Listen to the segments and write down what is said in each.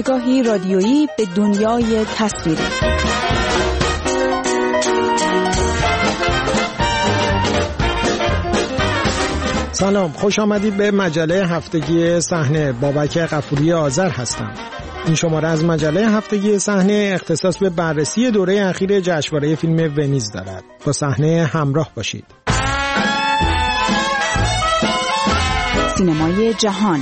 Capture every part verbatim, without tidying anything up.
نگاهی رادیویی به دنیای تصویری. سلام، خوش آمدید به مجله هفتگی صحنه. بابک غفوری آذر هستم. این شماره از مجله هفتگی صحنه اختصاص به بررسی دوره اخیر جشنواره فیلم ونیز دارد. با صحنه همراه باشید. سینمای جهان.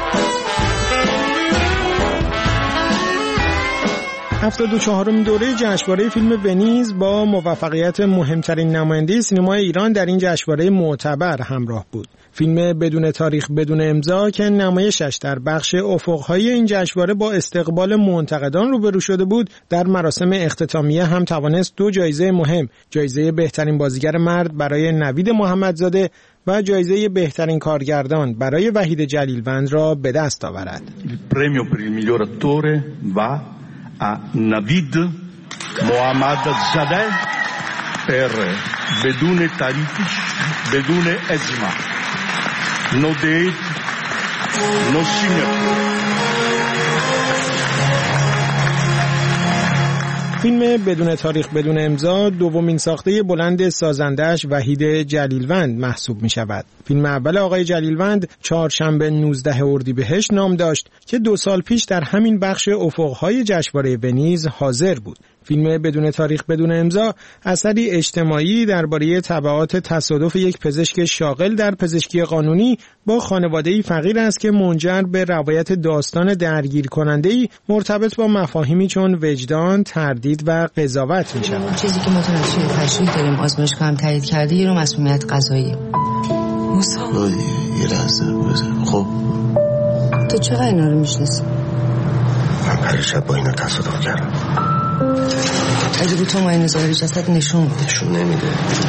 هفتاد و چهارمین دوره جشنواره فیلم ونیز با موفقیت مهمترین نماینده سینمای ایران در این جشنواره معتبر همراه بود. فیلم بدون تاریخ بدون امضا که نمایشش در بخش افق‌های این جشنواره با استقبال منتقدان روبرو شده بود، در مراسم اختتامیه هم توانست دو جایزه مهم، جایزه بهترین بازیگر مرد برای نوید محمدزاده و جایزه بهترین کارگردان برای وحید جلیلوند را به دست آورد. Il premio per il miglior attore va a Navid Mohammadzadeh per بدون تاریخ بدون امضا. No date, no signature. فیلم بدون تاریخ بدون امضا دومین ساخته بلند سازنده‌اش وحید جلیلوند محسوب می شود. فیلم اول آقای جلیلوند چهارشنبه نوزدهم اردیبهشت نام داشت که دو سال پیش در همین بخش افق‌های جشنواره ونیز حاضر بود. فیلم بدون تاریخ بدون امضا اثری اجتماعی درباره تبعات تصادف یک پزشک شاغل در پزشکی قانونی با خانواده‌ای فقیر است که منجر به روایت داستان درگیر کننده‌ای مرتبط با مفاهیمی چون وجدان، تردید و قضاوت می‌شود. چیزی که ما تو نتیجه تشریح داریم آزمایشگاه هم تایید کرده یه رو مسئولیت قضایی. موسی یه لحظه بزن. خب تو چقدر اینا رو میشناسی؟ من پریشب با اینا تصادف کردم. اگه بود تو ماین ظاهری جسد نشون نشون نمیده.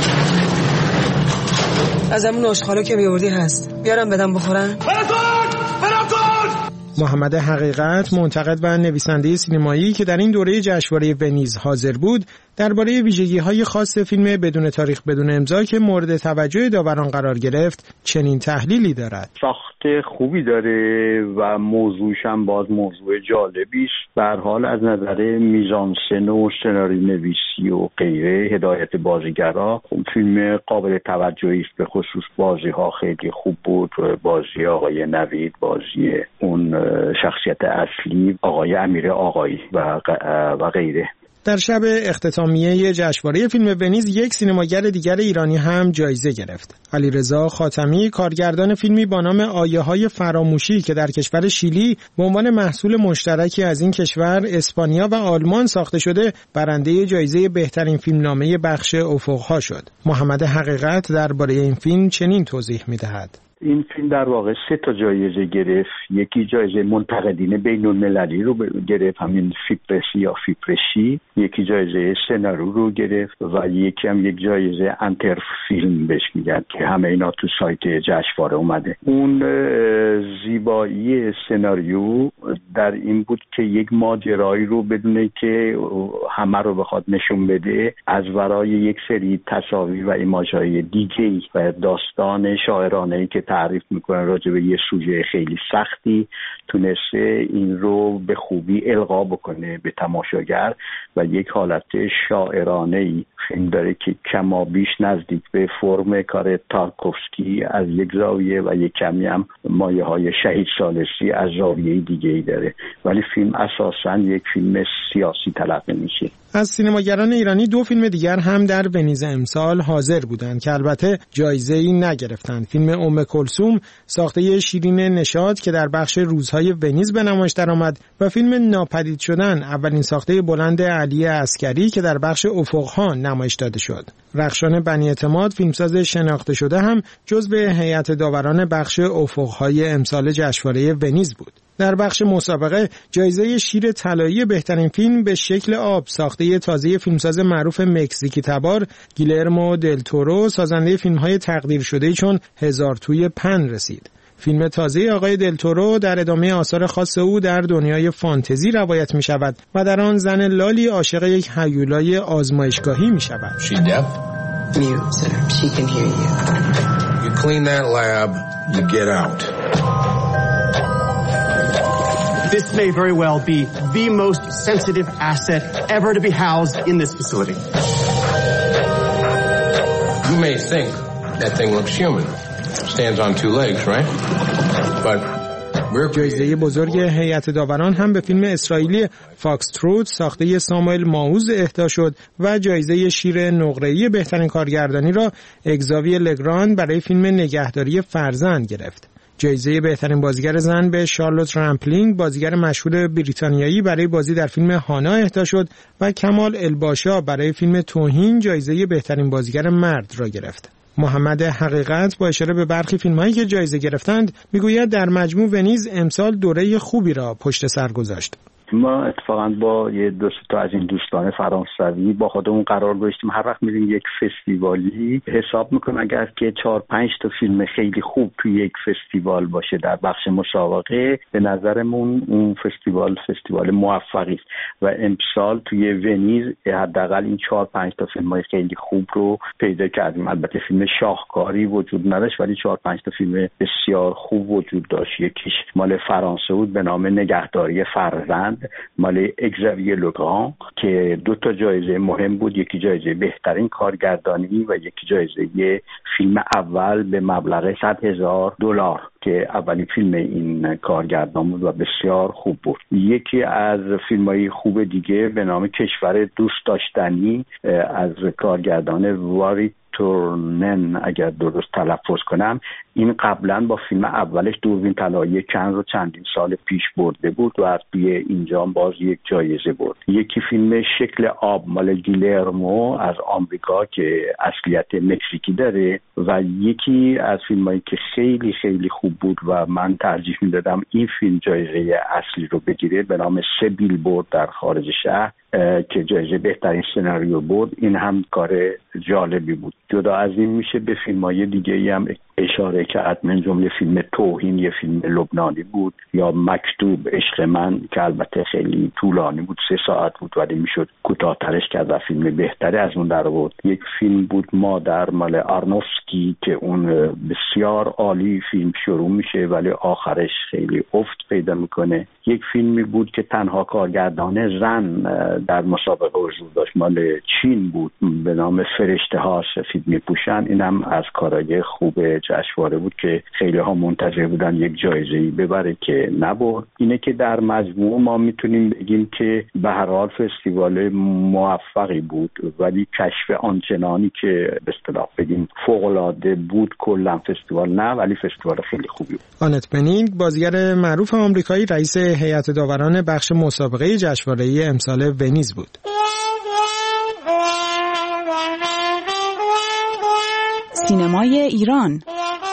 از همون آشخالا که بیاوردی هست، بیارم بدم بخورن. براتون! براتون! محمد حقیقت، منتقد و نویسنده سینمایی که در این دوره جشنواره ونیز حاضر بود، درباره ویژگی‌های خاص فیلم بدون تاریخ بدون امضا که مورد توجه داوران قرار گرفت چنین تحلیلی دارد. ساخت خوبی داره و موضوعش هم باز موضوع جالبی است. به هر حال از نظر میزانسن و سناریو نویسی و غیره، هدایت بازیگرا، فیلم قابل توجهی است. به خصوص بازی‌ها خیلی خوب بود. بازی آقای نوید، بازی اون شخصیت اصلی آقای امیر آقایی و و غیره. در شب اختتامیه جشنواره فیلم ونیز یک سینماگر دیگر ایرانی هم جایزه گرفت. علیرضا خاتمی، کارگردان فیلمی با نام آیه‌های فراموشی که در کشور شیلی به عنوان محصول مشترکی از این کشور، اسپانیا و آلمان ساخته شده، برنده جایزه بهترین فیلمنامه بخش افق‌ها شد. محمد حقیقت درباره این فیلم چنین توضیح می‌دهد. این فیلم در واقع سه تا جایزه گرفت. یکی جایزه منتقدین بین المللی رو گرفت، همین فیپرسی یا فیپرشی. یکی جایزه سناریو رو گرفت و یکی هم یک جایزه انتر فیلم بهش میگن که همه اینا تو سایت جشنواره اومده. اون زیبایی سناریو در این بود که یک ماجرایی رو بدونه که همه رو بخواد نشون بده، از ورای یک سری تصاویر و ایماژهای دیگه‌ای و داستان شاعرانه‌ای که تعریف میکنن راجع به یه سوژه خیلی سختی، تونسته این رو به خوبی القا بکنه به تماشاگر و یک حالت شاعرانه‌ای فیلم داره که کما بیش نزدیک به فرم کار تارکوفسکی از یک زاویه و یک کمی هم مایه های شهید ثالثی از زاویه دیگه‌ای داره، ولی فیلم اساساً یک فیلم سیاسی تلقی میشه. از سینماگران ایرانی دو فیلم دیگر هم در ونیز امسال حاضر بودند که البته جایزه‌ای نگرفتند. فیلم ام کلثوم ساخته شیرین نشاط که در بخش روزهای ونیز به نمایش درآمد و فیلم ناپدید شدن، اولین ساخته بلند علی عسکری که در بخش افق‌ها نمایش داده شد. رخشان بنی اعتماد، فیلمساز شناخته شده، هم جزو هیئت داوران بخش افق‌های امسال جشنواره ونیز بود. در بخش مسابقه جایزه شیر طلایی بهترین فیلم به شکل آب ساخته تازه فیلمساز معروف مکزیکی تبار گیلرمو دل تورو، سازنده فیلم‌های تقدیر شده چون هزار توی پن رسید. فیلم تازه آقای دل تورو در ادامه آثار خاص او در دنیای فانتزی روایت می شود و در آن زن لالی عاشق یک هیولای آزمایشگاهی می شود. She deaf? Mute, sir. She can hear you. You clean that lab, you get out. This may very well be the most sensitive asset ever to be housed in this facility. You may think that thing looks human. Stands on two legs, right? But جایزه بزرگ هیئت داوران هم به فیلم اسرائیلی فاکس تروت ساخته ساموئل ماوز اهدا شد و جایزه شیر نقره‌ای بهترین کارگردانی را اگزاویه لگران برای فیلم نگهداری فرزند گرفت. جایزه بهترین بازیگر زن به شارلوت رمپلینگ، بازیگر مشهور بریتانیایی، برای بازی در فیلم هانا اهدا شد و کمال الباشا برای فیلم توهین جایزه بهترین بازیگر مرد را گرفت. محمد حقیقت با اشاره به برخی فیلم‌هایی که جایزه گرفتند میگوید در مجموع ونیز امسال دوره خوبی را پشت سر گذاشت. ما اتفاقا با یه دو تا از این دوستان فرانسوی با خودمون قرار گذاشتیم هر وقت میریم یک فستیوالی حساب میکنیم اگر که چهار پنج تا فیلم خیلی خوب توی یک فستیوال باشه در بخش مسابقه، به نظرمون اون فستیوال فستیوال موفقی است و امسال توی ونیز حداقل این چهار پنج تا فیلم‌های خیلی خوب رو پیدا کردیم. البته فیلم شاهکاری وجود نداشت ولی چهار پنج تا فیلم بسیار خوب وجود داشت. یکیش مال فرانسه بود به نام نگهداری فرزند، مال اگزاویه لگران که دو تا جایزه مهم بود، یکی جایزه بهترین کارگردانی و یکی جایزه فیلم اول به مبلغ صد هزار دلار که اولین فیلم این کارگردان بود و بسیار خوب بود. یکی از فیلم‌های خوب دیگه به نام کشور دوست داشتنی از کارگردان واری تورنن اگر درست تلفظ کنم، این قبلا با فیلم اولش دوربین طلایی کن رو چندین سال پیش برده بود و از توی اینجا باز یک جایزه برد. یکی فیلم شکل آب مال گیلرمو از آمریکا که اصلیت مکزیکی داره و یکی از فیلمایی که خیلی خیلی خوب بود و من ترجیح میدادم این فیلم جایزه اصلی رو بگیره به نام سه بیلبورد در خارج شهر که جایزه بهترین سناریو برد. این هم کار جالبی بود. جدا از این میشه به فیلم‌های دیگه‌ای هم اشاره کرد، من جمله فیلم توهین یه فیلم لبنانی بود یا مکتوب عشق من که البته خیلی طولانی بود، سه ساعت بود ولی میشد کوتاه‌ترش کرد و فیلم بهتری از اون در آورد. یک فیلم بود مادر مال آرنوفسکی که اون بسیار عالی فیلم شروع میشه ولی آخرش خیلی افت پیدا میکنه. یک فیلمی بود که تنها کارگردان زن در مسابقه حضور داشت، مال چین بود به نام فرشته ها سفید میپوشن. اینم از کارهای خوب جشنواره بود که خیلی ها منتظر بودن یک جایزه‌ای ببره که نبرد. اینه که در مجموع ما میتونیم بگیم که به هر حال فستیوال موفقی بود ولی کشف آنچنانی که به اصطلاح بگیم فوق‌العاده بود کلا فستیوال نه، ولی فستیوال خیلی خوبی بود. آنت بنینگ بازیگر معروف آمریکایی رئیس هیئت داوران بخش مسابقه جشنواره امسال ونیز بود. سینمای ایران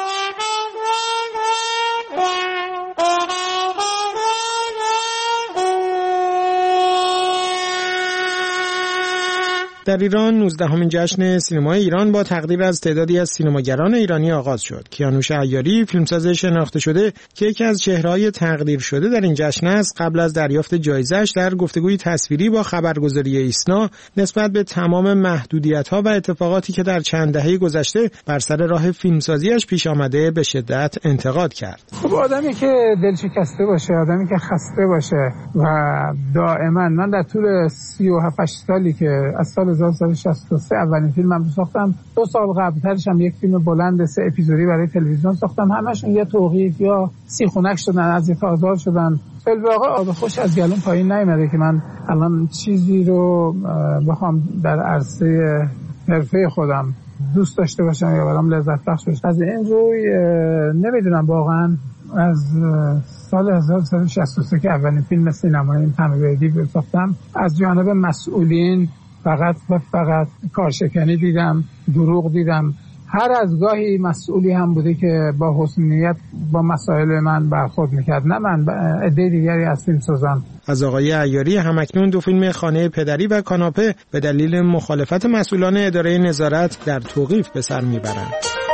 در ایران نوزدهمین جشن سینمای ایران با تقدیر از تعدادی از سینماگران ایرانی آغاز شد. کیانوش عیاری، فیلمساز شناخته شده که یکی از چهره‌های تقدیر شده در این جشن است، قبل از دریافت جایزه‌اش در گفتگوی تصویری با خبرگزاری ایسنا نسبت به تمام محدودیت‌ها و اتفاقاتی که در چند دهه گذشته بر سر راه فیلمسازیش پیش آمده به شدت انتقاد کرد. خب آدمی که دلشکسته باشه، آدمی که خسته باشه و دائما من در طول سی و هفت سالی که از سال هزار و نهصد و شصت و سه اولین فیلمم رو ساختم، دو سال قبلترش هم یک فیلم بلند سه اپیزودی برای تلویزیون ساختم، همشون یا توقیف یا سیخونک شدن، از یک آزاد شدن. بالواقع آب خوش از گلوم پایین نیامده که من الان چیزی رو بخوام در عرصه حرفه خودم دوست داشته باشم یا برام لذت بخش باشه. از این روی نمیدونم واقعا از سال هزار و نهصد و شصت و سه که اولین فیلم سینمایی تنبیه‌ای ساختم از جانب مسئولین فقط و فقط کارشکنی دیدم، دروغ دیدم. هر از گاهی مسئولی هم بوده که با حسن نیت با مسائل من برخورد میکرد، نه من، عده دیگری از فیلمسازان. از آقای عیاری همکنون دو فیلم خانه پدری و کاناپه به دلیل مخالفت مسئولان اداره نظارت در توقیف به سر میبرند.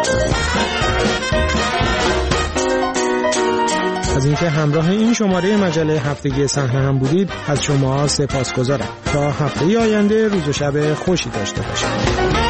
از اینکه همراه این شماره مجله هفتگی صحنه هم بودید از شما سپاسگزارم. تا هفته آینده روز و شب خوشی داشته باشید.